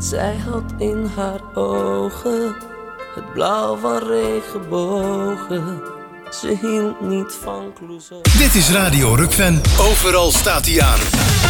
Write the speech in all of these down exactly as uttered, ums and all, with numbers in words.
Zij had in haar ogen het blauw van regenbogen. Ze hield niet van Clouseau. Dit is Radio Rukven. Overal staat hij aan.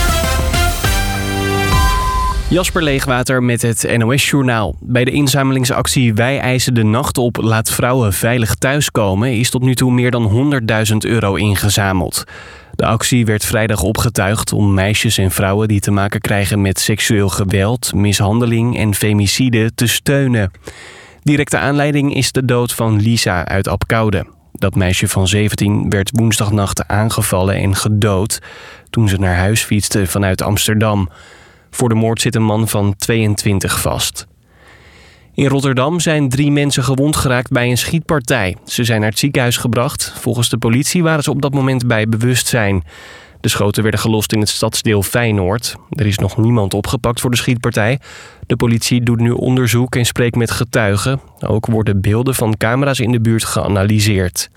Jasper Leegwater met het N O S-journaal. Bij de inzamelingsactie Wij eisen de nacht op Laat vrouwen veilig thuiskomen is tot nu toe meer dan honderdduizend euro ingezameld. De actie werd vrijdag opgetuigd om meisjes en vrouwen die te maken krijgen met seksueel geweld, mishandeling en femicide te steunen. Directe aanleiding is de dood van Lisa uit Apkoude. Dat meisje van zeventien werd woensdagnacht aangevallen en gedood toen ze naar huis fietste vanuit Amsterdam. Voor de moord zit een man van tweeëntwintig vast. In Rotterdam zijn drie mensen gewond geraakt bij een schietpartij. Ze zijn naar het ziekenhuis gebracht. Volgens de politie waren ze op dat moment bij bewustzijn. De schoten werden gelost in het stadsdeel Feyenoord. Er is nog niemand opgepakt voor de schietpartij. De politie doet nu onderzoek en spreekt met getuigen. Ook worden beelden van camera's in de buurt geanalyseerd.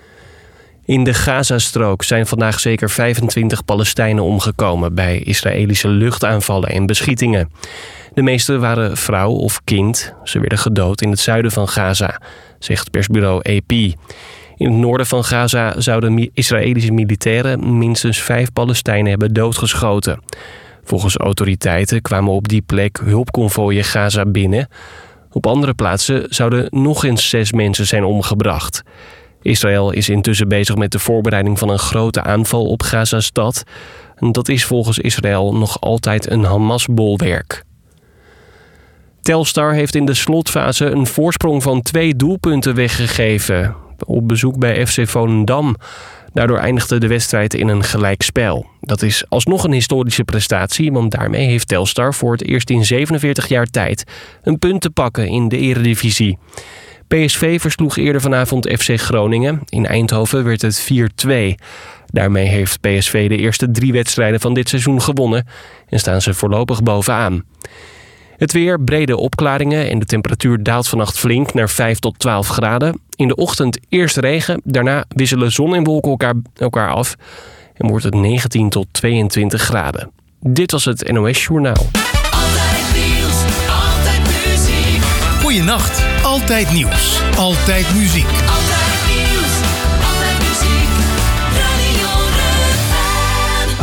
In de Gazastrook zijn vandaag zeker vijfentwintig Palestijnen omgekomen bij Israëlische luchtaanvallen en beschietingen. De meeste waren vrouw of kind. Ze werden gedood in het zuiden van Gaza, zegt persbureau A P. In het noorden van Gaza zouden Israëlische militairen minstens vijf Palestijnen hebben doodgeschoten. Volgens autoriteiten kwamen op die plek hulpconvooien Gaza binnen. Op andere plaatsen zouden nog eens zes mensen zijn omgebracht. Israël is intussen bezig met de voorbereiding van een grote aanval op Gaza-stad. Dat is volgens Israël nog altijd een Hamas-bolwerk. Telstar heeft in de slotfase een voorsprong van twee doelpunten weggegeven. Op bezoek bij F C Volendam. Daardoor eindigde de wedstrijd in een gelijkspel. Dat is alsnog een historische prestatie, want daarmee heeft Telstar voor het eerst in zevenenveertig jaar tijd een punt te pakken in de Eredivisie. P S V versloeg eerder vanavond F C Groningen. In Eindhoven werd het vier twee. Daarmee heeft P S V de eerste drie wedstrijden van dit seizoen gewonnen en staan ze voorlopig bovenaan. Het weer, brede opklaringen en de temperatuur daalt vannacht flink naar vijf tot twaalf graden. In de ochtend eerst regen, daarna wisselen zon en wolken elkaar, elkaar af en wordt het negentien tot tweeëntwintig graden. Dit was het N O S-journaal. Altijd nieuws, altijd muziek. Goeienacht, altijd nieuws, altijd muziek. Altijd nieuws, altijd muziek. Radio Rukven.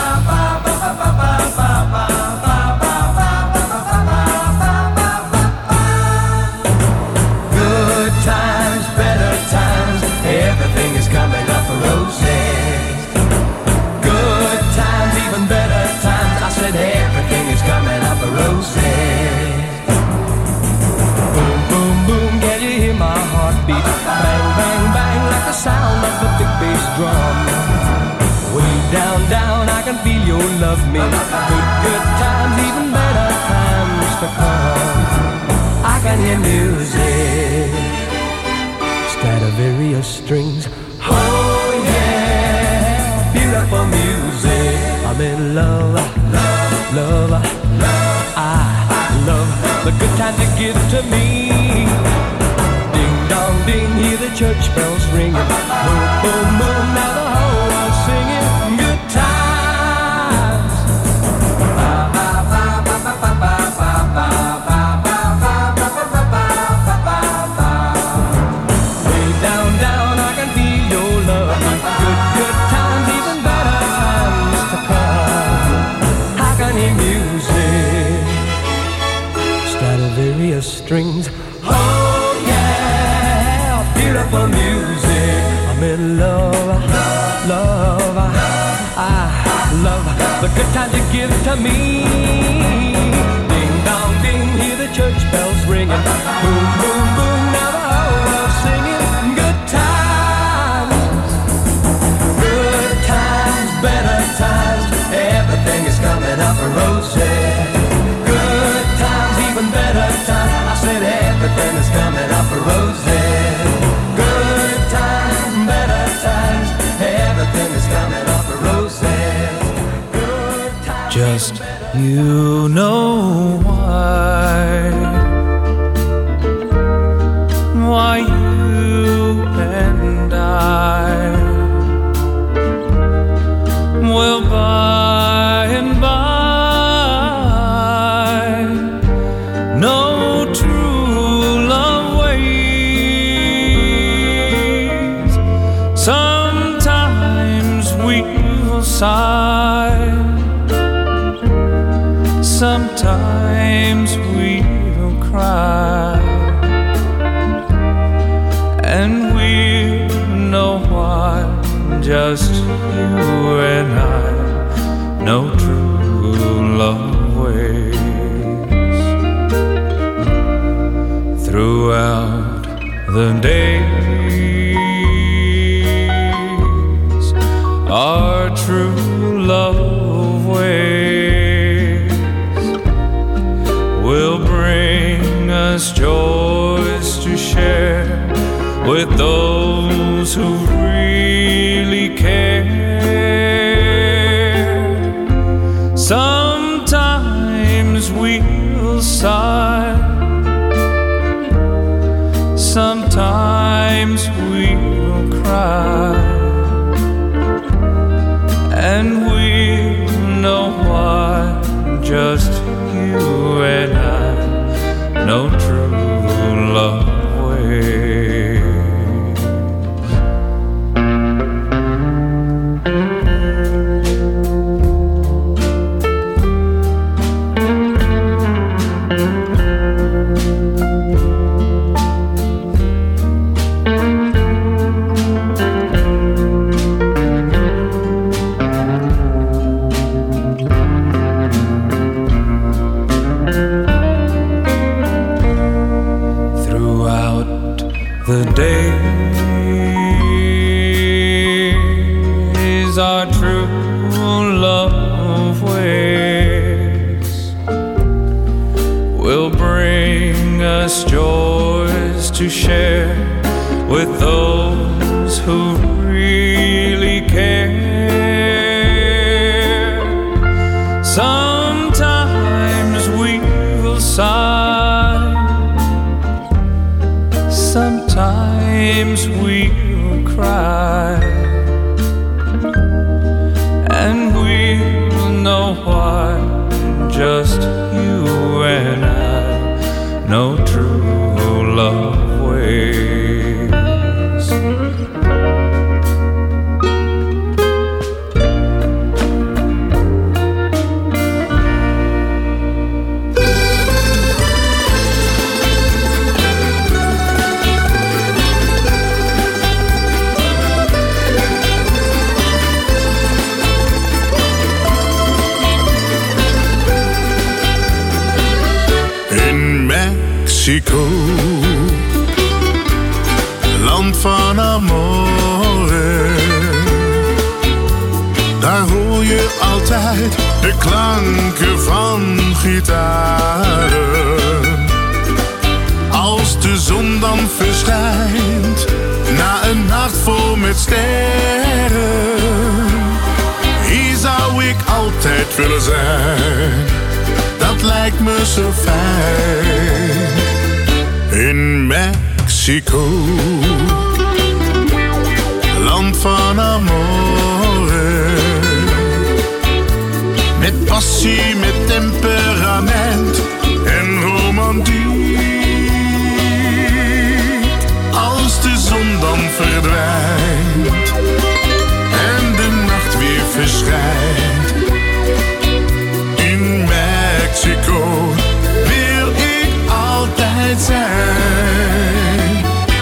Good times, better times, everything is coming up for roses. Good times, even better times, I said everything is coming up for roses. Boom, boom, boom, can you hear my heartbeat? Bang, bang, bang, like the sound of a big bass drum. Way down, down, I can feel your love me. Good, good times, even better times to come. I can hear music, Stradivarius strings. Oh yeah, beautiful music. I'm in love, love, love, love. I love the good times you give to me. Ding dong ding, hear the church bells ringing. Boom boom boom, now the whole world's singing. Good times. Ba ba ba ba ba ba ba ba ba ba ba ba ba ba ba. Way down down, I can feel your love. Good good times, even better times to come. I can hear music, Stradivarius strings. Oh yeah, beautiful music. I'm in love, love. I love the good times you give to me. Ding dong ding, hear the church bells ringing. Boom boom boom, now the whole world's singing. Good times, good times, better times. Everything is coming up for roses. Good times, even better times. I said everything is coming up for roses. Good times, better times. Everything is coming up for roses. Good times. Just you know why, why you and I will by and by sigh. Sometimes we'll cry, and we'll know why. Just you and I know true love waits. Throughout the days, our true love ways will bring us joys to share with those who really care. Sometimes we'll sigh, sometimes we'll cry, and we'll know why. Just you and I know true love ways. The days our true love ways will bring us joys to share with those who really care. Sometimes we will sigh, sometimes we'll cry, and we'll know why. Just you and I know true love ways. Mexico, land van amore. Daar hoor je altijd de klanken van gitaren. Als de zon dan verschijnt, na een nacht vol met sterren. Hier zou ik altijd willen zijn, dat lijkt me zo fijn. In Mexico, land van amore. Met passie, met temperament en romantiek. Als de zon dan verdwijnt en de nacht weer verschijnt. In Mexico wil ik altijd zijn.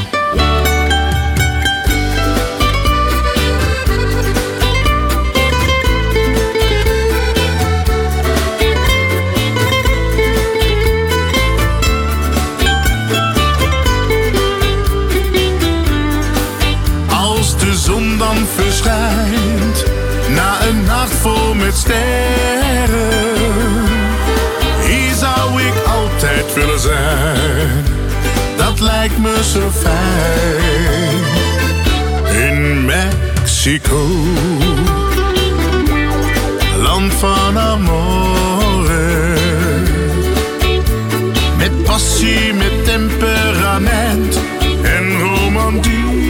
Als de zon dan verschijnt, na een nacht vol met sterren. Hier zou ik altijd willen zijn, dat lijkt me zo fijn. In Mexico, land van amore. Met passie, met temperament en romantiek.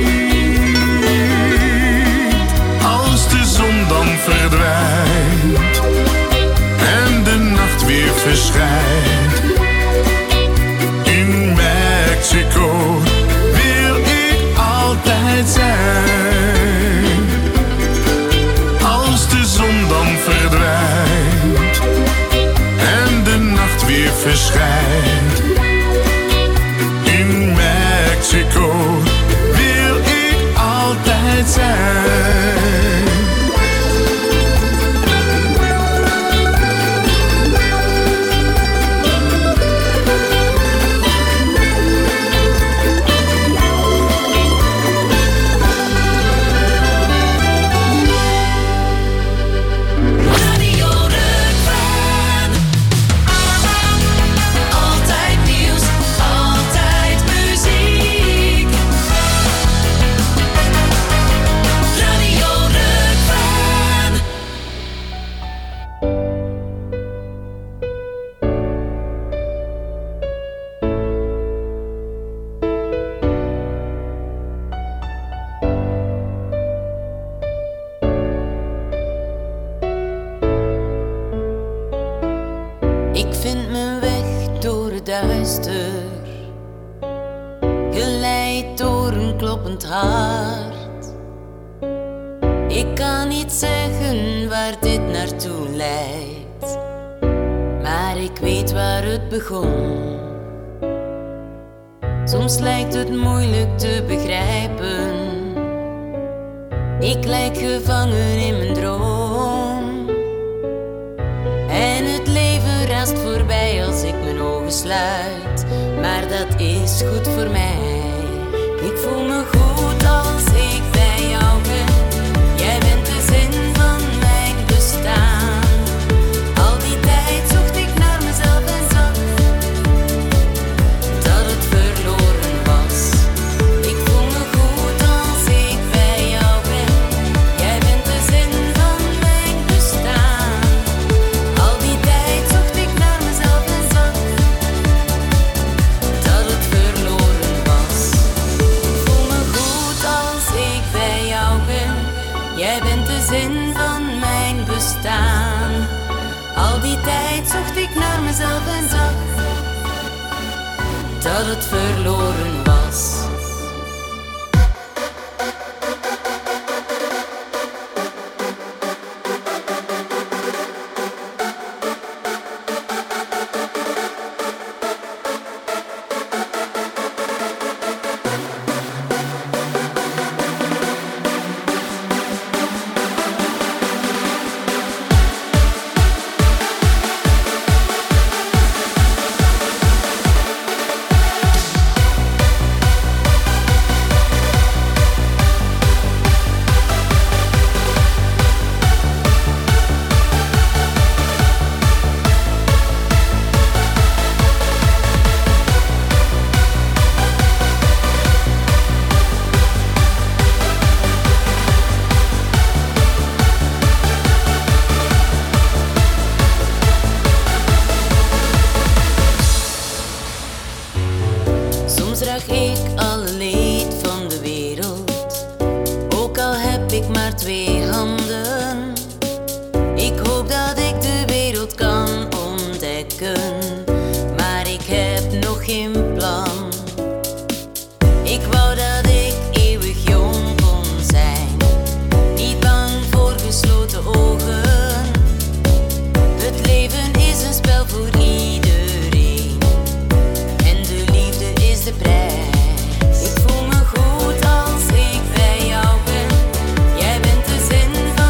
Als de zon dan verdwijnt en de nacht weer verschijnt. In Mexico wil ik altijd zijn. Als de zon verschijnt. In Mexico wil ik altijd zijn. Ik vind mijn weg door het duister, geleid door een kloppend hart. Ik kan niet zeggen waar dit naartoe leidt, maar ik weet waar het begon. Soms lijkt het moeilijk te begrijpen, ik lijk gevangen in mijn droom. En het leven raast voorbij als ik mijn ogen sluit, maar dat is goed voor mij. Ik voel me goed als ik bij jou ben. Jij bent de zin van mijn bestaan. Al die tijd zocht ik naar mezelf en zag dat het verloren was. Ik voel me goed als ik bij jou ben. Jij bent de zin van mijn bestaan. Al die tijd zocht ik naar mezelf en zag dat het verloren was. Ik voel me goed als ik bij jou ben. Jij bent de zin van mijn bestaan. Al die tijd zocht ik naar mezelf en zag dat het verloren was. Soms draag ik alle leed van de wereld, ook al heb ik maar twee handen. Ik hoop dat ik de wereld kan ontdekken, maar ik heb nog geen plan. Ik wou dat ik eeuwig jong kon zijn, niet bang voor gesloten ogen. Het leven is een spel voor iedereen en de liefde is de prijs. Ik voel me goed als ik bij jou ben. Jij bent de zin van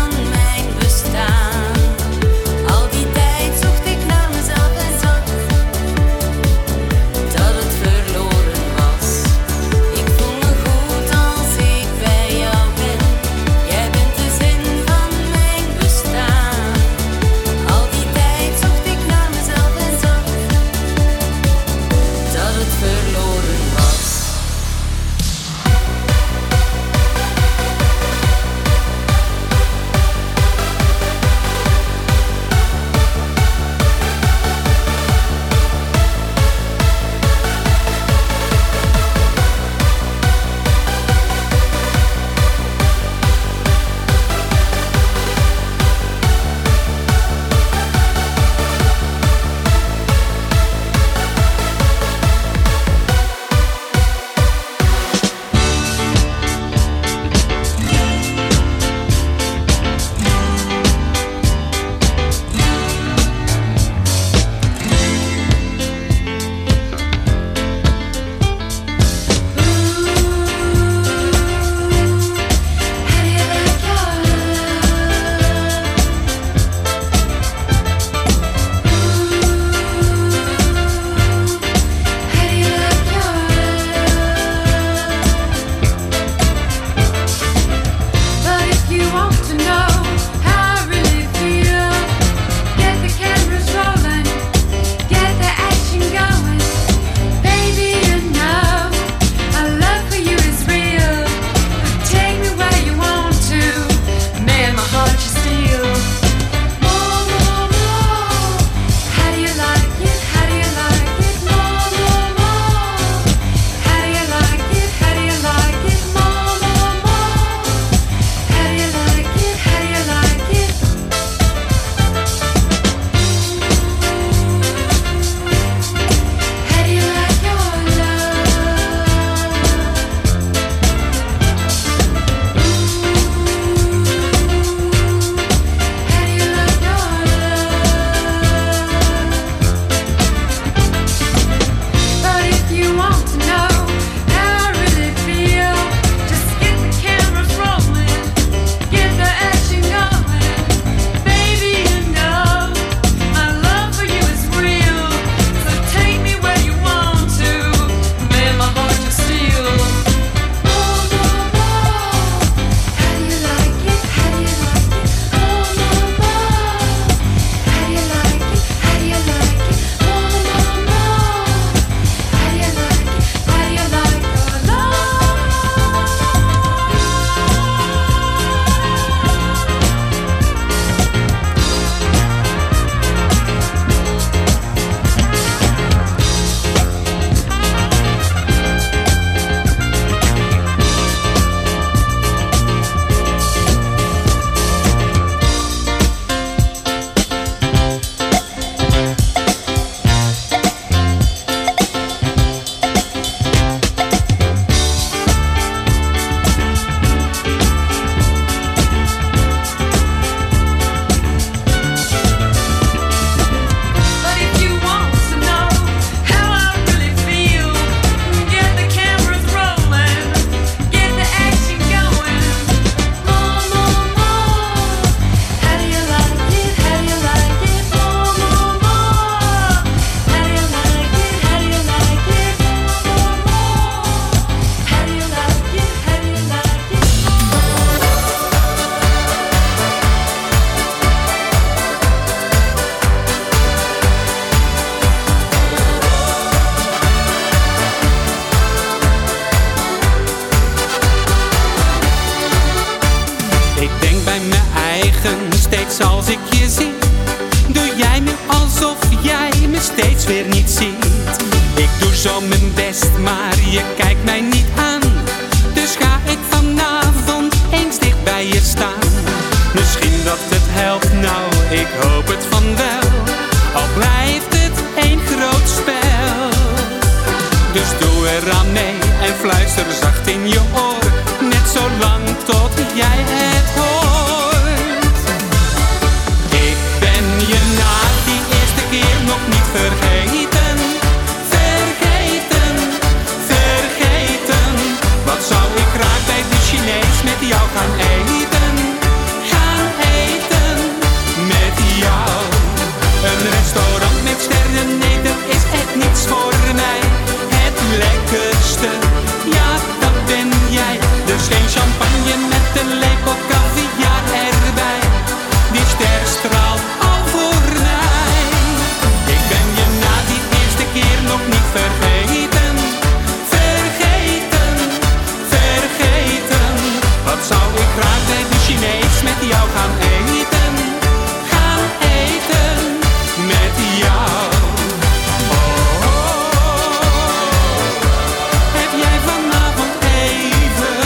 denk bij mijn eigen, steeds als ik je zie, doe jij me alsof jij me steeds weer niet ziet. Ik doe zo mijn best, maar je kijkt mij niet aan. Dus ga ik vanavond eens dicht bij je staan. Misschien dat het helpt, nou ik hoop het van wel. Al blijft het één groot spel. Dus doe eraan mee en fluister zacht in je oor. Net zo lang tot jij het hoort. Ik ben je na die eerste keer nog niet vergeten. Vergeten, vergeten. Wat zou ik graag bij de Chinees met jou gaan eten. Gaan eten met jou. Een restaurant met sterren, nee dat is echt niets voor mij. Het lekkerste, ja dat ben jij. Dus geen champagne met een lepel caviar erbij. Die ster straalt al voor mij. Ik ben je na die eerste keer nog niet vergeten. Vergeten, vergeten. Wat zou ik graag bij de Chinees met jou gaan eten. Gaan eten met jou. Oh, oh, oh. Heb jij vanavond even.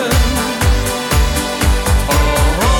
Oh, oh,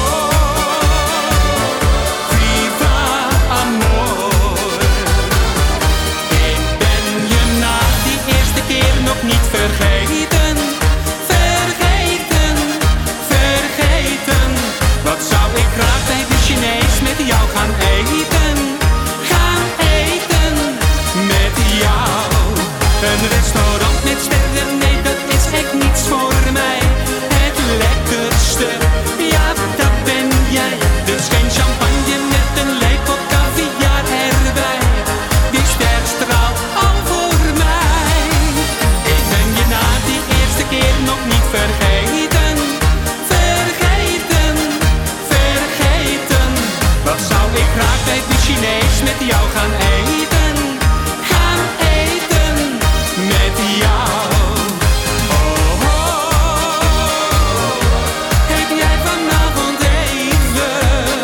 viva amor. Ik ben je na die eerste keer nog niet vergeten. Vergeten, vergeten. Wat zou ik graag bij de Chinees met jou gaan eten. Gaan eten met jou. Een restaurant met sterren, nee dat is echt niets voor mij. Het lekkerste, ja dat ben jij. Dus geen champagne met een lepel caviar erbij. Die ster straalt al voor mij. Ik ben je na die eerste keer nog niet vergeten. Vergeten, vergeten. Wat zou ik graag bij de Chinees met jou gaan eten. Gaan eten met jou. Oh, oh, oh. Heb jij vanavond even.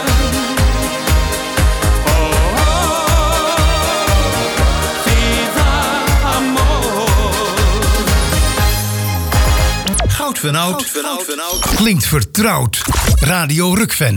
Oh, oh, viva amor. Goud van oud. Klinkt vertrouwd. Radio Rukven.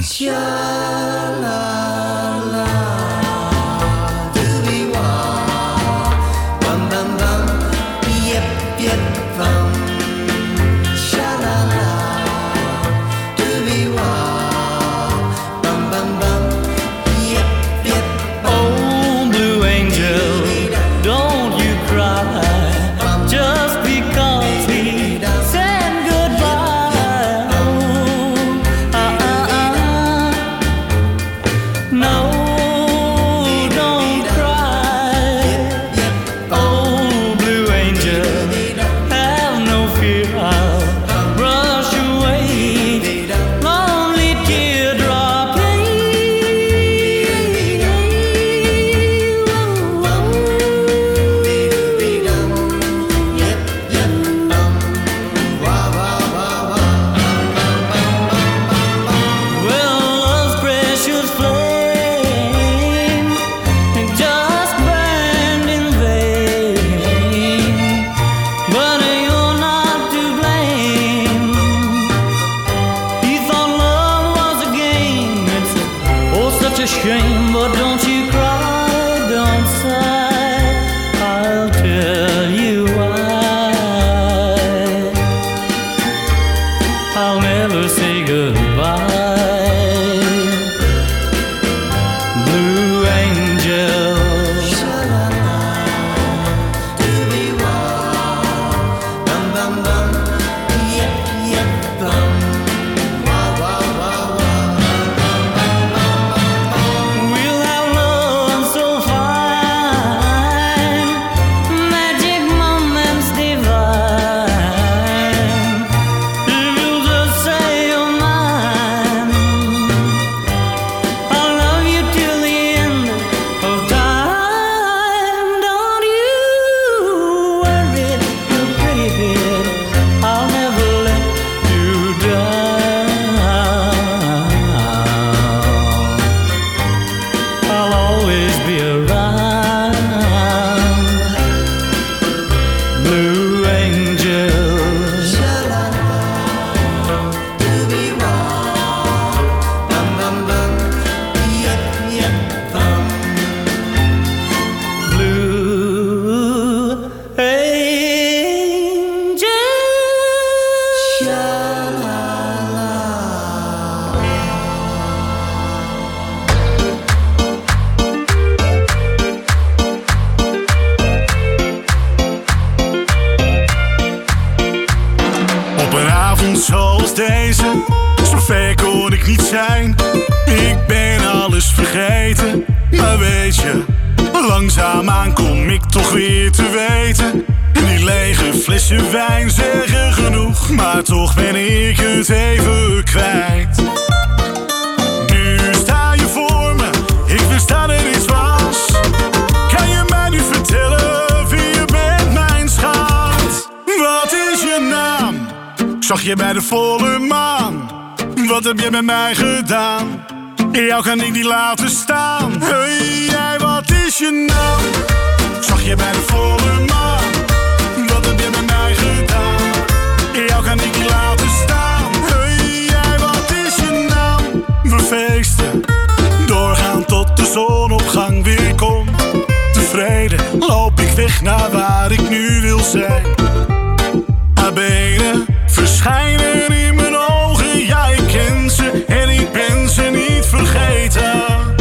Oh, Blue Angel, don't you cry. Just because he said goodbye. Oh, ah, ah, ah. No, don't cry. Oh, Blue Angel, have no fear. I'll brush away lonely teardrop. Well, love's precious flame just burned in vain, but you're not to blame. He thought love was a game. It's oh such a shame, but don't you cry, don't sigh. I'll tell you why. I'll never say goodbye. Blue Angel. We'll have love reizen. Zo ver kon ik niet zijn. Ik ben alles vergeten. Maar weet je, langzaamaan kom ik toch weer te weten. Die lege flessen wijn zeggen genoeg, maar toch ben ik het even kwijt. Nu sta je voor me, ik wist dat er iets was. Kan je mij nu vertellen wie je bent, mijn schat? Wat is je naam? Ik zag je bij de volle maan. Wat heb je met mij gedaan? Jou kan ik niet laten staan. Hey, jij, wat is je naam? Ik zag je bij de volle maan. Wat heb je met mij gedaan? Jou kan ik niet laten staan. Hey, jij, wat is je naam? We feesten, doorgaan tot de zonsopgang weer komt. Tevreden loop ik weg naar waar ik nu wil zijn. Haar benen verschijnen in mijn ogen. Ja, ik ken ze en ik ben ze niet vergeten.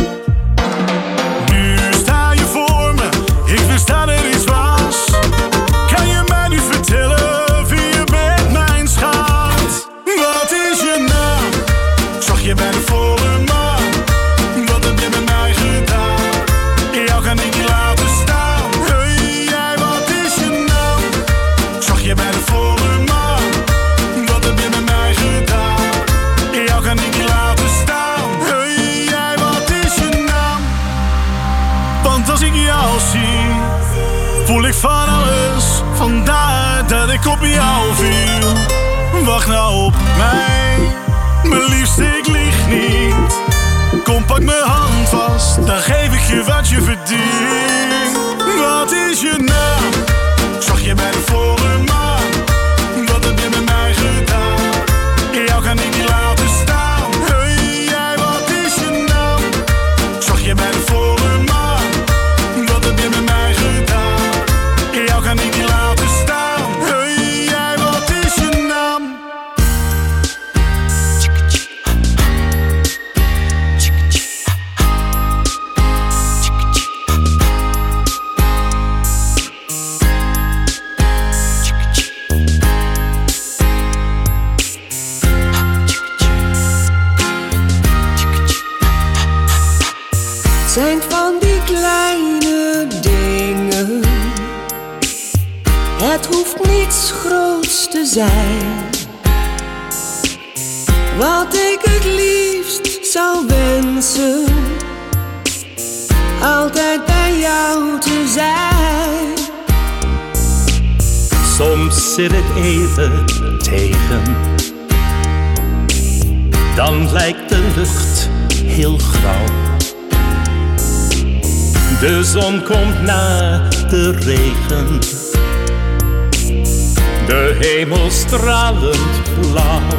Nu sta je voor me, ik wist dat er iets was. Kan je mij nu vertellen wie je bent, mijn schat? Wat is je naam? Ik zag je bij de volle maan. Wat heb je met mij gedaan? Jou kan ik niet laten staan. Hey, jij, wat is je naam? Ik zag je bij de volle maan. Wat heb je met mij gedaan? Jou kan ik niet laten staan. Hey, jij, wat is je naam? Want als ik jou zie, voel ik van alles. Vandaar dat ik op jou viel. Wacht nou op mij, mijn liefste, ik lieg niet. Kom, pak mijn hand vast, dan geef ik je wat je verdient. Wat is je naam? Ik zag je bij de volle maan. Wat heb je met mij gedaan? Jou kan ik niet laten staan. Hey, jij, wat is je naam? Ik zag je bij de volle maan. Wat heb je met mij gedaan? Jou kan ik niet laten staan. Hey, jij, wat is je naam? Zijn van die kleine dingen. Het hoeft niets groots te zijn. Wat ik het liefst zou wensen, altijd bij jou te zijn. Soms zit het even tegen. Dan lijkt de lucht heel grauw. De zon komt na de regen. De hemel stralend blauw.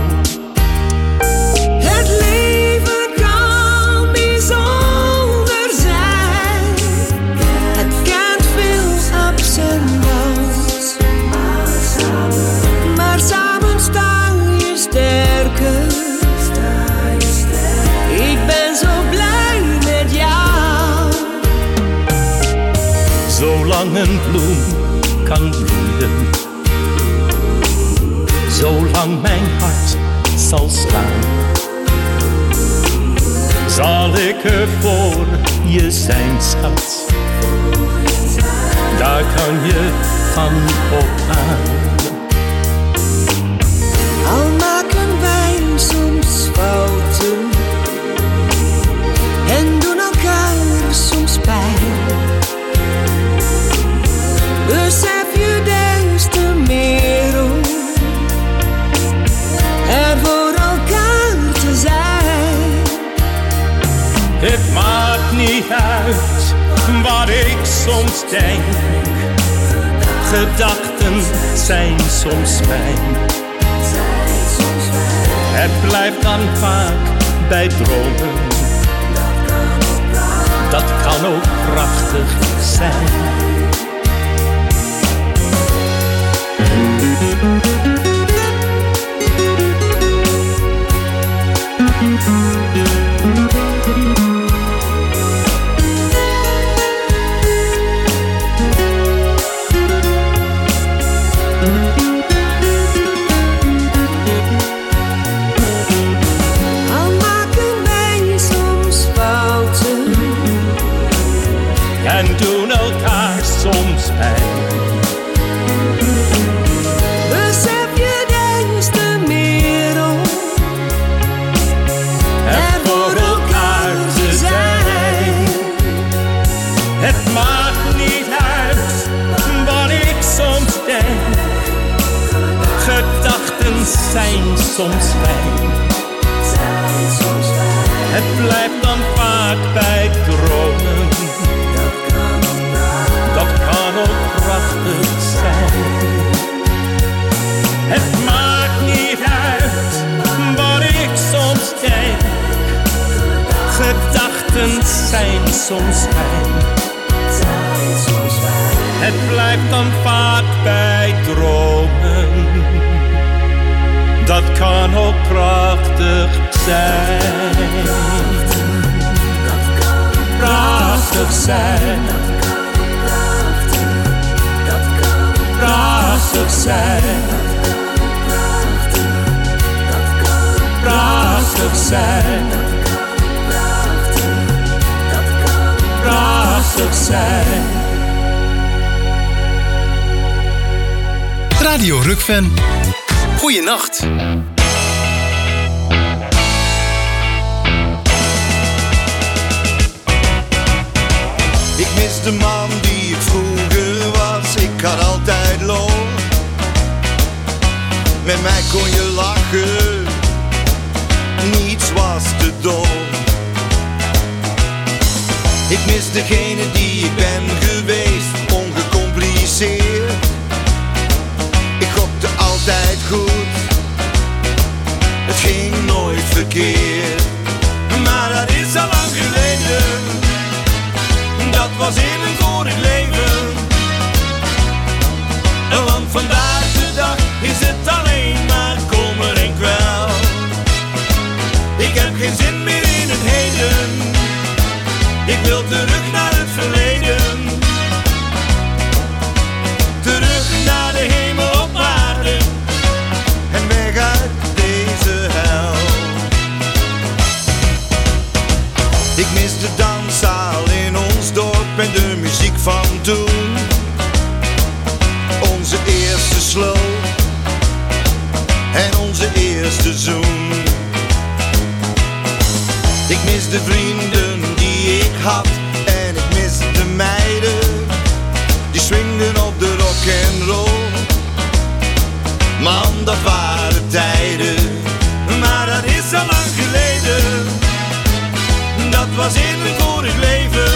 Het leven kan bijzonder zijn. Het kent veel ups en downs. Maar samen sta je sterker. Ik ben zo blij met jou. Zolang een bloem kan bloeien, zolang mijn hart zal slaan, zal ik er voor je zijn, schat. Daar kan je van op aan. Al maken wij soms fouten en doen elkaar soms pijn, besef je des te meer om er voor elkaar te zijn. Het maakt niet uit wat ik soms denk. Gedachten zijn soms fijn. Het blijft dan vaak bij dromen. Dat kan ook prachtig zijn. en doen elkaar soms pijn. Besef je de engste merel En voor elkaar te zijn. Het maakt niet uit wat ik soms denk. Gedachten zijn soms fijn. Het blijft dan vaak bij dromen. Dat kan ook prachtig zijn. Het maakt niet uit wat ik soms denk. Gedachten zijn soms fijn. Het blijft dan vaak bij dromen. Dat kan ook prachtig zijn. Prachtig zijn. Prachtig zijn. Prachtig zijn. Prachtig zijn. Radio Rukven. Goeienacht. Ik mis de man die ik vroeger was. Ik had altijd lol. Met mij kon je lachen. Niets was te dol. Ik mis degene die ik ben geweest. Ongecompliceerd. Ik gokte altijd goed. Het ging nooit verkeerd. Maar dat is al lang geleden. Dat was in een vorig leven. Want vandaag de dag is het alleen maar kommer en kwel. Ik heb geen zin meer in het heden. Ik wil terug naar het verleden. Terug naar de hemel op aarde. En weg uit deze hel. Ik mis de danszaal in ons dorp en de muziek van toen. Onze eerste slow en onze eerste zoen. Ik mis de vrienden die ik had en ik mis de meiden die swingden op de rock and roll. Man, dat waren tijden, maar dat is al lang geleden. Dat was in een vorig leven.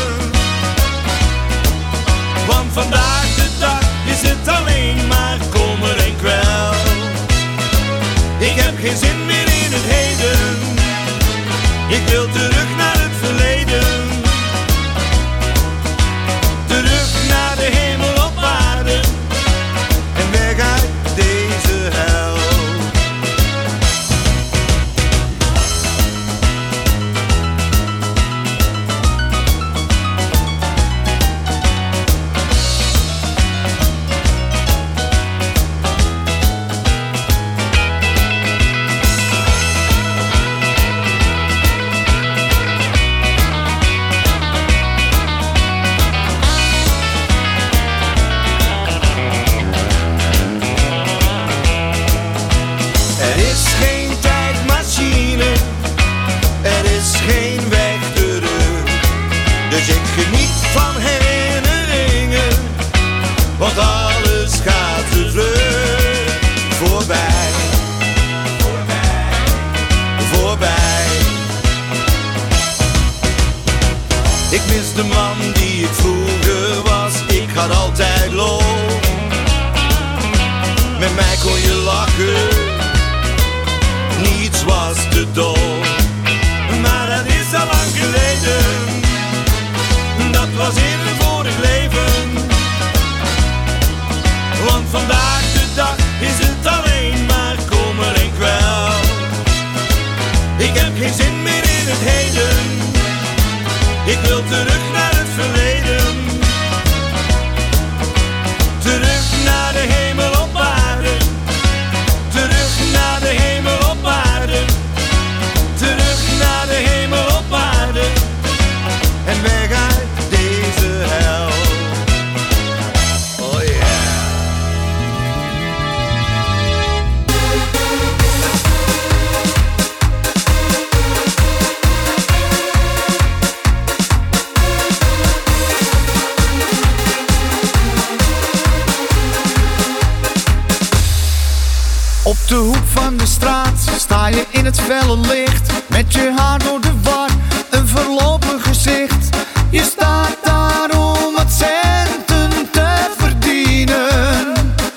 Want vandaag de dag is het alleen maar kommer en kwel. Ik heb geen zin meer in het heden. Ik wil terug naar het verleden. Terug naar de hemel op aarde. En weg uit deze hel. Ik mis de man die ik vroeger was. Ik had altijd lol. Met mij kon je lachen. Niets was te dol. Maar dat is al lang geleden. Dat was in een vorig leven. Want vandaag de dag is het alleen maar kommer en kwel. Ik heb geen zin meer in het heden. Ik wil terug naar het verleden. Terug naar de hemel op aarde. Terug naar de hemel op aarde. Terug naar de hemel op aarde. En weg uit deze hel. het felle licht, met je haar door de war, een verlopen gezicht. Je staat daar om wat centen te verdienen.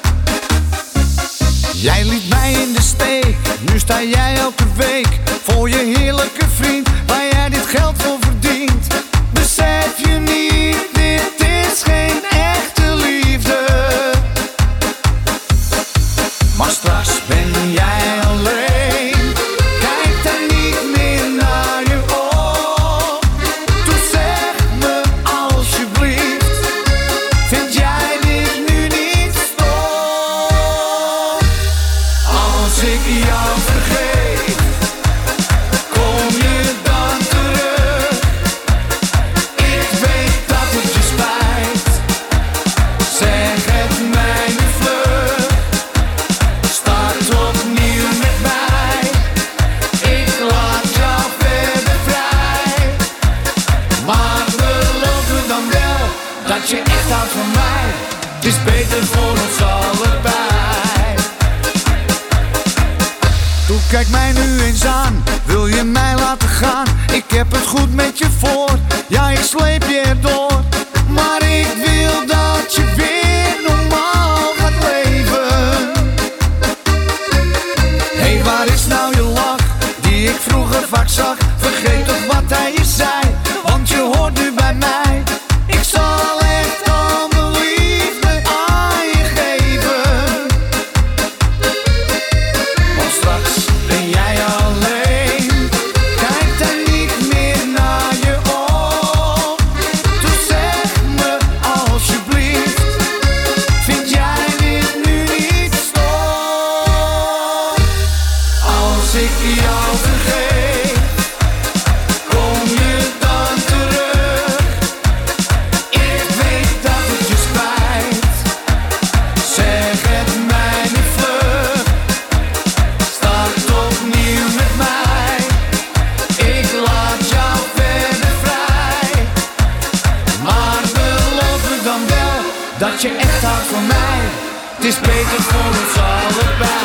Jij liet mij in de steek, nu sta jij elke week voor je heerlijke vriend, waar jij dit geld voor verdient. Besef je niet, dit is geen echte liefde. Maar straks ben jij alleen, kijk dan niet meer naar je om. Toen zeg me alsjeblieft, vind jij dit nu niet stom? Als ik jou vergeet, kom je dan terug? Ik weet dat het je spijt, zeg het mij nu vlug. Start opnieuw met mij, ik laat jou verder vrij. Maar beloof me dan wel, dat je echt houdt van mij. Het is beter voor ons allebei. Toe, kijk mij nu eens aan, wil je mij laten gaan? Ik heb het goed met je voor, ja ik sleep je erdoor. Maar ik wil dat je weer normaal gaat leven. Hé, hey, waar is nou je lach, die ik vroeger vaak zag? Vergeet toch wat hij je zei, want je hoort nu bij mij. Ik zal echt al mijn liefde aan je geven. Want straks ben jij alleen, kijk dan niet meer naar je om. Toen zeg me alsjeblieft, vind jij dit nu niet stom? Als ik jou vergeet, kom je dan terug? Ik weet dat het je spijt, zeg het mij nu vlug. Start opnieuw met mij, ik laat jou verder vrij. Maar beloof me dan wel, dat je echt houdt van mij. Het is beter voor ons allebei.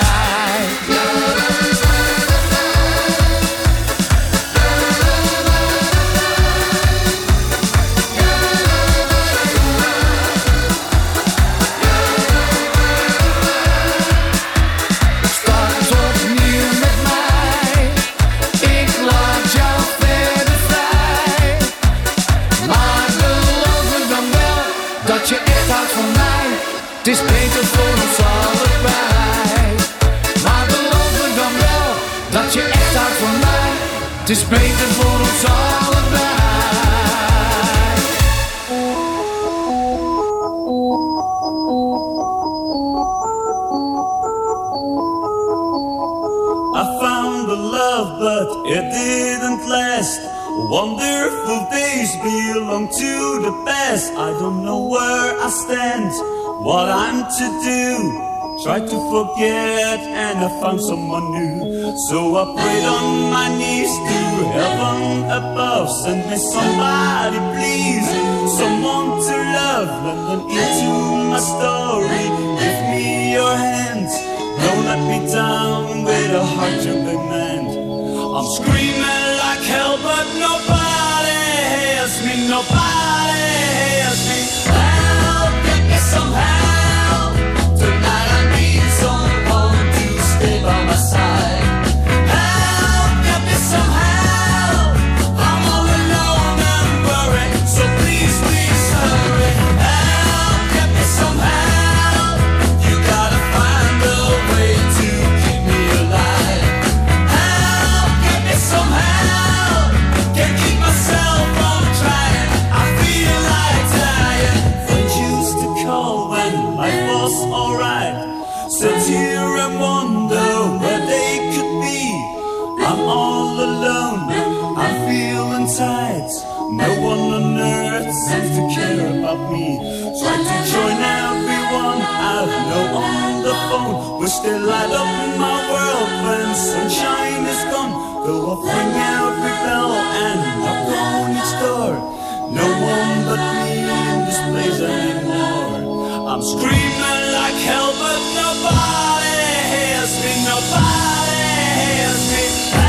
Start opnieuw met mij, ik laat jou verder vrij. Maar beloof me dan wel, dat je echt houdt van mij. Het is beter voor ons allebei. Maar beloof me dan wel, dat je echt houdt van mij. Het is beter voor ons allebei. I found the love, but it didn't last. Wonderful days belong to the past. I don't know where I stand, what I'm to do. Try to forget and I found someone new. So I prayed on my knees to heaven above. Send me somebody please, someone to love. Lend an ear to my story, give me your hand. Don't let me down with a heart to demand. I'm screaming like hell, but nobody hears me, nobody hears me. Help, get me some help. Tonight I need someone to stay by my side. Help, get me some help. I'm all alone and worried, so please, please hurry. Help, get me some help. You gotta find a way to keep me alive. Help, get me some help. Can't keep myself from trying, I feel like dying. Friends used to call when life was alright. Sit here and wonder where they could be. I'm all alone, I'm feeling tight. No one on earth seems to care about me. Try to join everyone I know on the phone. Wish they light up my world when sunshine is gone. Go up, ring every bell and knock on each door. No one but me in this place anymore. I'm screaming like hell, but nobody hears me, nobody hears me.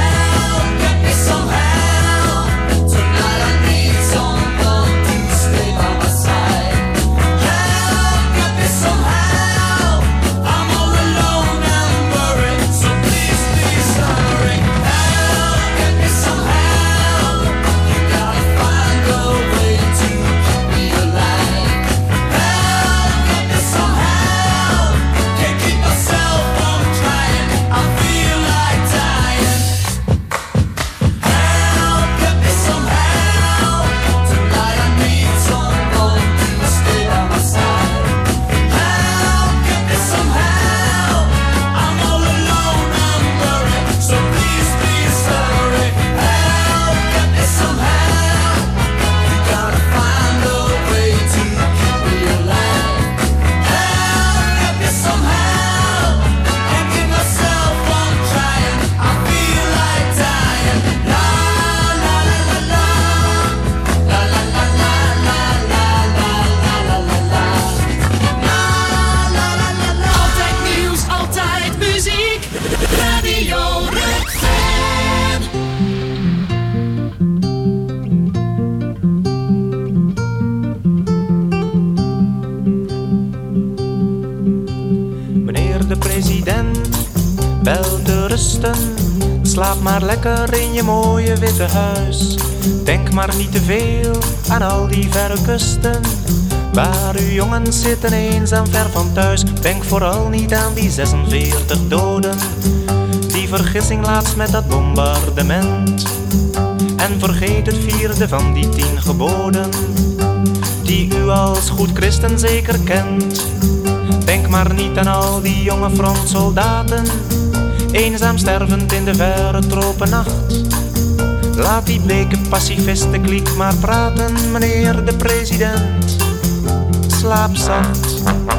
lekker in je mooie witte huis. Denk maar niet te veel aan al die verre kusten, waar uw jongens zitten eenzaam ver van thuis. Denk vooral niet aan die zesenveertig doden, die vergissing laatst met dat bombardement. En vergeet het vierde van die tien geboden, die u als goed christen zeker kent. Denk maar niet aan al die jonge frontsoldaten, eenzaam stervend in de verre tropennacht. Laat die bleke pacifistenkliek maar praten, meneer de president. Slaap zacht.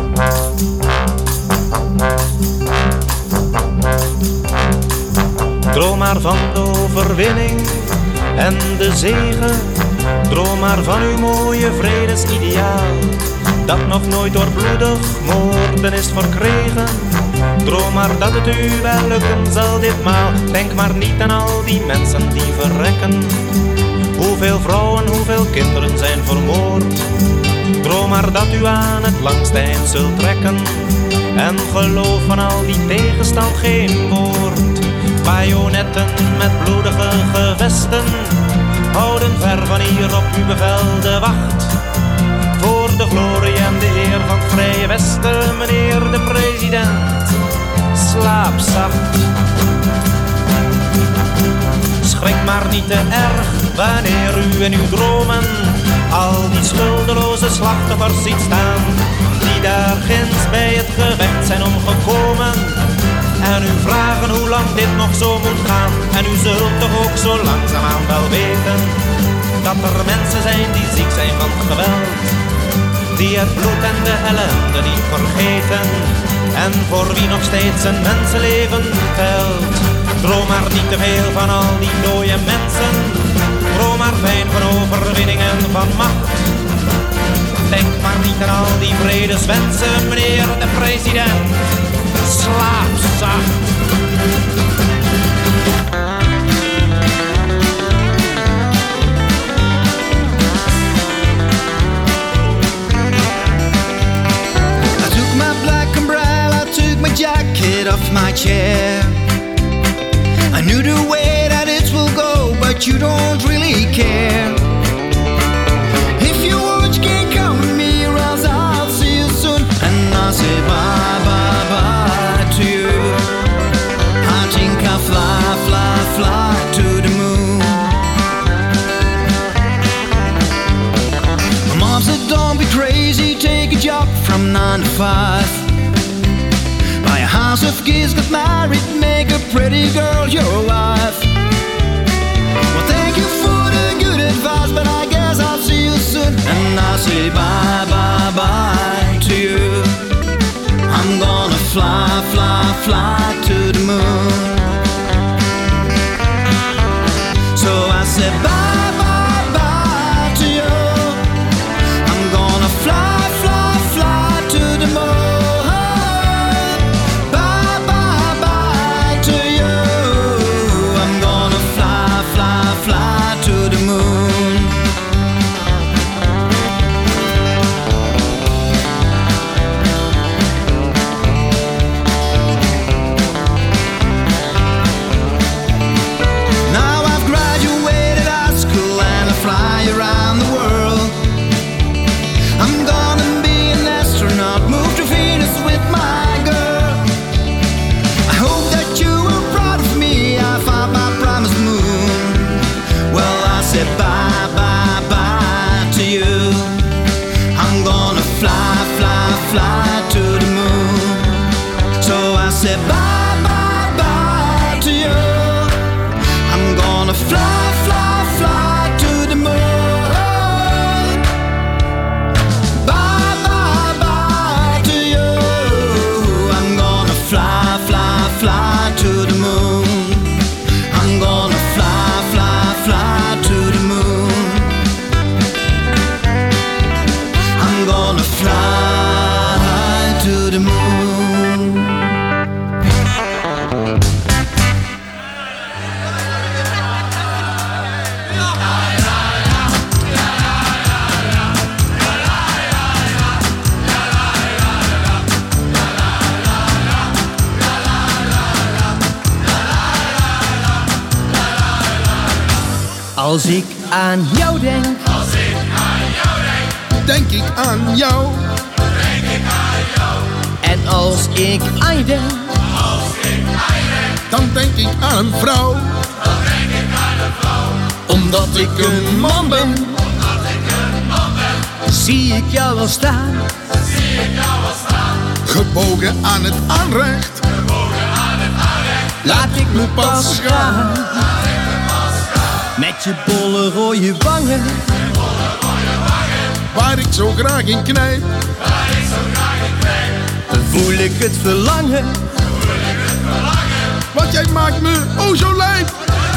Droom maar van de overwinning en de zegen. Droom maar van uw mooie vredesideaal, dat nog nooit door bloedig moorden is verkregen. Droom maar dat het u wel lukken zal ditmaal. Denk maar niet aan al die mensen die verrekken, hoeveel vrouwen, hoeveel kinderen zijn vermoord. Droom maar dat u aan het langste eind zult trekken, en geloof van al die tegenstand geen woord. Bajonetten met bloedige gevesten houden ver van hier op uw bevel de wacht. Voor de glorie en de eer van het Vrije Westen, meneer de president. Slaap zacht. Schrik maar niet te erg wanneer u in uw dromen al die schuldeloze slachtoffers ziet staan, die daar ginds bij het gevecht zijn omgekomen. En u vragen hoe lang dit nog zo moet gaan. En u zult toch ook zo langzaamaan wel weten dat er mensen zijn die ziek zijn van geweld, die het bloed en de ellende niet vergeten, en voor wie nog steeds een mensenleven telt. Droom maar niet te veel van al die dode mensen, droom maar fijn van overwinning en van macht. Denk maar niet aan al die vredeswensen, meneer de president. Slaap zacht. I took my black umbrella, took my jacket off my chair. I knew the way that it will go, but you don't really care. If you want, you can come with me, or else I'll see you soon. And I'll say bye, bye, bye to you. I think I'll fly, fly, fly to the moon. My mom said don't be crazy, take a job from nine to five. Buy a house of kids, get married, make a pretty girl your wife. Well, thank you for the good advice, but I guess I'll see you soon. And I'll say bye, bye, bye to you. I'm gonna fly, fly, fly to the moon. So I said bye, bye, bye to you. I'm gonna fly, fly, fly to the moon. Bye, bye, bye to you. I'm gonna fly, fly, fly to the moon. Now I've graduated high school and I fly around the world. I'm gonna be an astronaut, move to Venus with my girl. I hope that you are proud of me, I found my promised moon. Well, I said bye, bye, bye to you. I'm gonna fly, fly, fly to the moon. So I said bye, bye, bye to you. I'm gonna fly, fly, fly to the moon. Bye, bye, bye to you. I'm gonna fly, fly, fly to the moon. I'm gonna fly, fly, fly to the moon. I'm gonna fly to the moon. Als ik aan jou denk, Als ik aan jou denk, denk ik aan jou. Denk ik aan jou. En als ik aan je denk, Als ik aan je denk, dan denk ik aan een vrouw. Dan denk ik aan een vrouw. omdat ik een man ben, Omdat ik een man ben, zie ik jou wel staan. zie ik jou wel staan. Gebogen aan het aanrecht. Gebogen aan het aanrecht. Laat ik me pas gaan. Laat ik me pas gaan. Met je bolle rode wangen, Met bolle rode wangen. Waar ik zo graag in knijp. Waar ik zo graag in knijp. voel ik het verlangen. Voel ik het verlangen. Want jij maakt me oh zo lijp.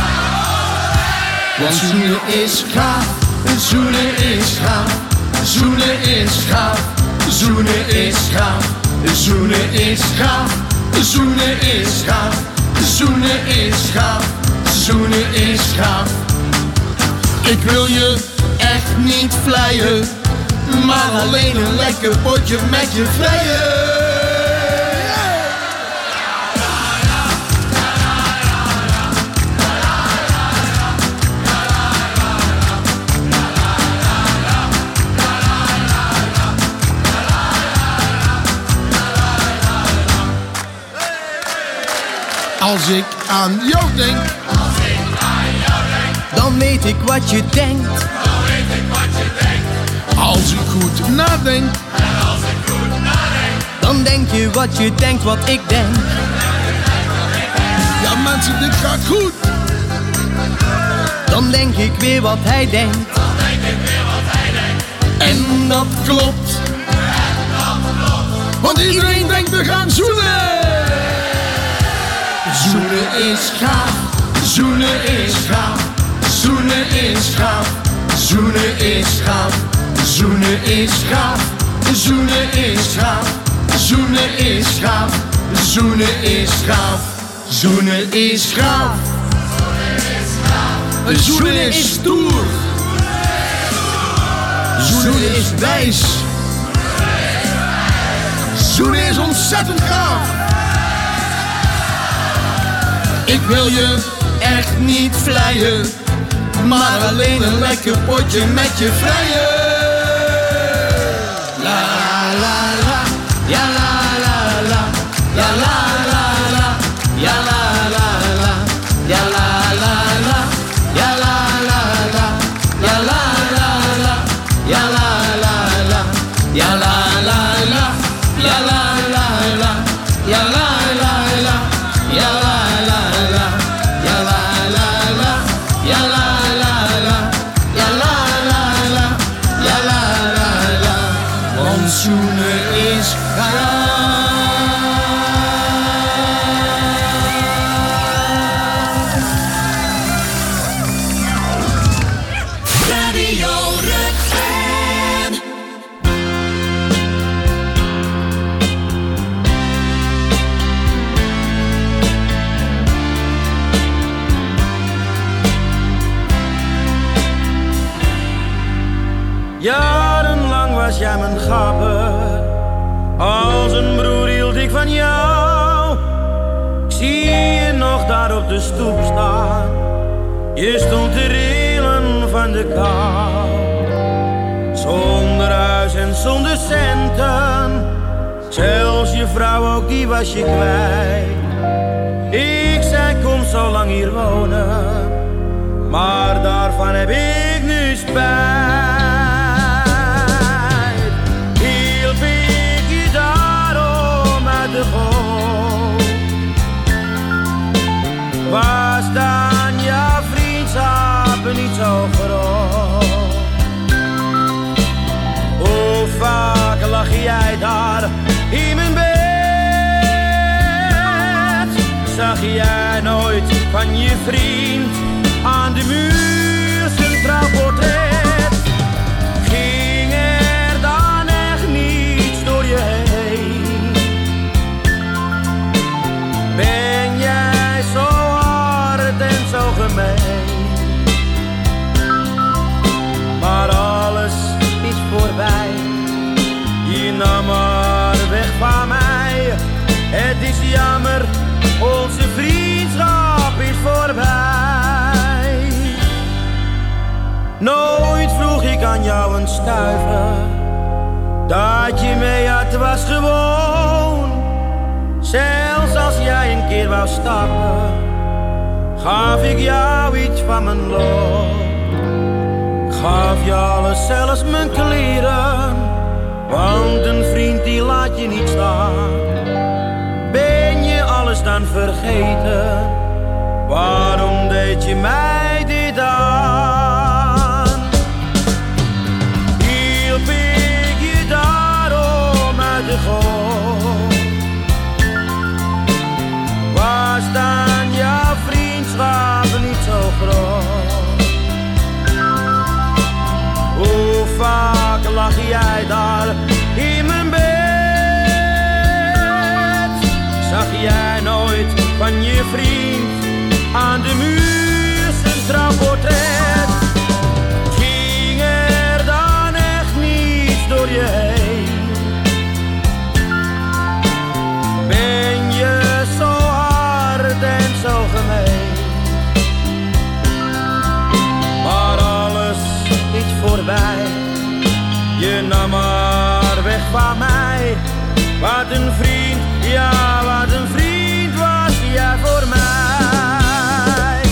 Want zoenen is gaaf, zoenen is gaaf, zoenen is gaaf, zoenen is gaaf, zoenen is gaaf, zoenen is gaaf, zoenen is gaaf, zoenen is gaaf. Ik wil je Echt niet vleien, maar alleen een lekker potje met je vrijen. Als ik aan jou denk, Als ik aan jou denk, Dan weet ik wat je denkt. dan weet ik wat je denkt. Als ik goed nadenk, En als ik goed nadenk, Dan denk je wat je denkt wat ik denk. ja mensen dit gaat goed. Dan denk ik weer wat hij denkt. Dan denk ik weer wat hij denkt. En dat klopt. En dat klopt. Want iedereen denkt we gaan zoenen. Zoenen is gaaf, zoenen is gaaf, zoenen is gaaf, zoenen is gaaf, zoenen is gaaf, zoenen is gaaf, zoenen is gaaf, zoenen is gaaf, zoenen is gaaf. Zoenen is stoer, zoenen is wijs, Zoenen is ontzettend gaaf. ik wil je echt niet vleien, maar alleen een lekker potje met je vrijen. La la la, ja la la la, ja la la la, ja la la la, ja la la la, ja la la la, ja la la la, ja la la la, ja la la la, ja la la la, ja la la la, ja la la la, ja la la la, ja la la la, ja la la la, ja la la la. Want zoenen is gaaf. Radio Rutgen. Jarenlang was jij mijn gabber, als een broer hield ik van jou. Ik zie je nog daar op de stoep staan, je stond te rillen van de kou. Zonder huis en zonder centen, zelfs je vrouw ook die was je kwijt. Ik zei kom zo lang hier wonen, maar daarvan heb ik nu spijt. Hielp ik je daarom uit de goot, was dan jouw vriendschap niet zo groot? Hoe vaak lag jij daar in mijn bed? Zag jij nooit van je vriend aan de muur zijn trouwportret? Ging er dan echt niets door je heen? Ben jij zo hard en zo gemeen? Maar alles is voorbij, je nam maar weg van mij. Het is jammer, onze vriendschap is voorbij. Nooit vroeg ik aan jou een stuiver. Dat je mee had was gewoon. Zelfs als jij een keer wou stappen, gaf ik jou iets van mijn loon. Gaf je alles, zelfs mijn kleren. Want een vriend die laat je niet staan. Ben je alles dan vergeten? Waarom deed je mij dit aan? Hielp ik je daarom uit de goot? Was dan jouw vriendschap niet zo groot? Hoe vaak lag jij daar in mijn bed? Zag jij nooit van je vriend aan de muur zijn trouwportret? Ging er dan echt niets door je heen? Ben je zo hard en zo gemeen? Maar alles is voorbij. Je nam maar weg van mij. Wat een vriend, ja wat een vriend was jij voor mij.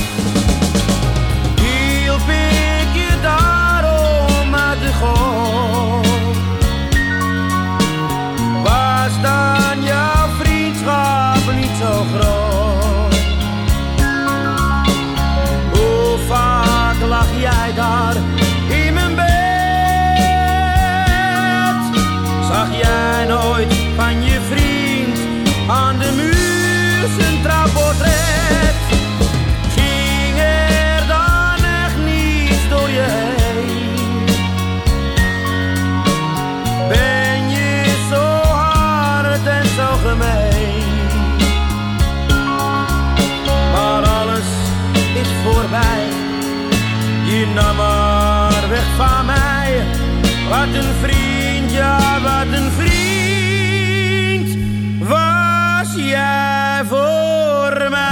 Hielp ik je daarom uit de goot? Was dan jouw vriendschap niet zo groot? Hoe vaak lag jij daar in mijn bed? Zag jij nooit van je vriend aan de muur zijn trouwportret? Ging er dan echt niets door je heen? Ben je zo hard en zo gemeen? Maar alles is voorbij. Je nam maar weg van mij. Wat een vriend, ja wat een vriend was jij voor mij.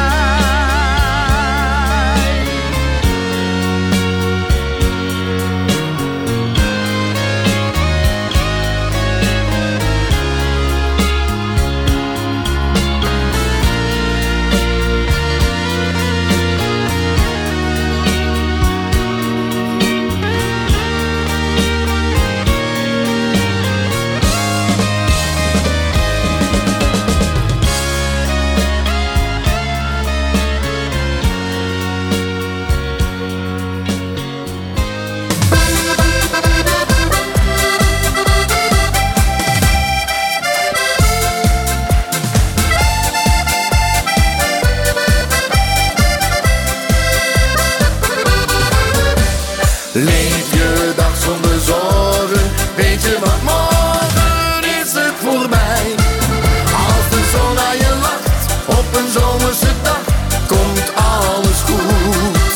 Leef je dag zonder zorgen, weet je wat morgen is het voorbij. Als de zon naar je lacht, op een zomerse dag, komt alles goed.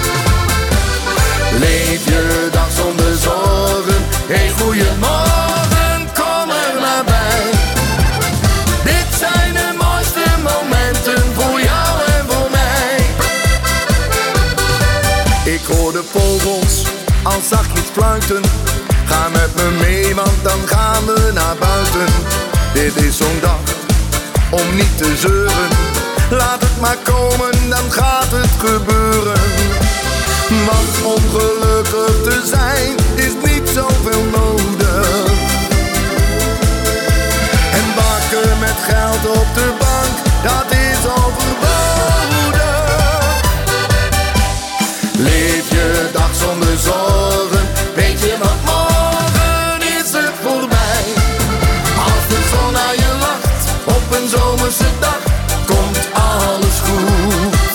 Leef je dag zonder zorgen, hey goeiemorgen, kom er maar bij. Dit zijn de mooiste momenten voor jou en voor mij. Ik hoor de vogels al zachtjes fluiten. Ga met me mee, want dan gaan we naar buiten. Dit is zo'n dag om niet te zeuren. Laat het maar komen, dan gaat het gebeuren. Want om gelukkig te zijn is niet zoveel nodig. En bakken met geld op de bank, dat is overbodig. Leef je dag zonder zorgen, weet je wat morgen is het voorbij. Als de zon naar je lacht, op een zomerse dag, komt alles goed.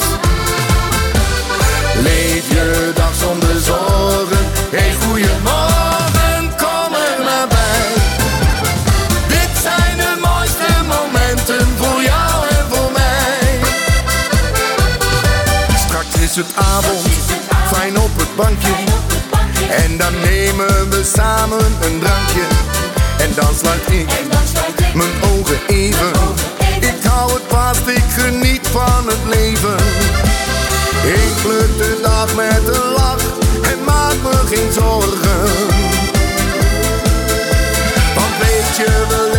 Leef je dag zonder zorgen, hey goeiemorgen, kom er maar bij. Dit zijn de mooiste momenten voor jou en voor mij. Straks is het avond, fijn op het bankje. En dan nemen we samen een drankje. En dan sluit ik mijn ogen even. Ik hou het vast, ik geniet van het leven. Ik pluk de dag met een lach en maak me geen zorgen. Want weet je wel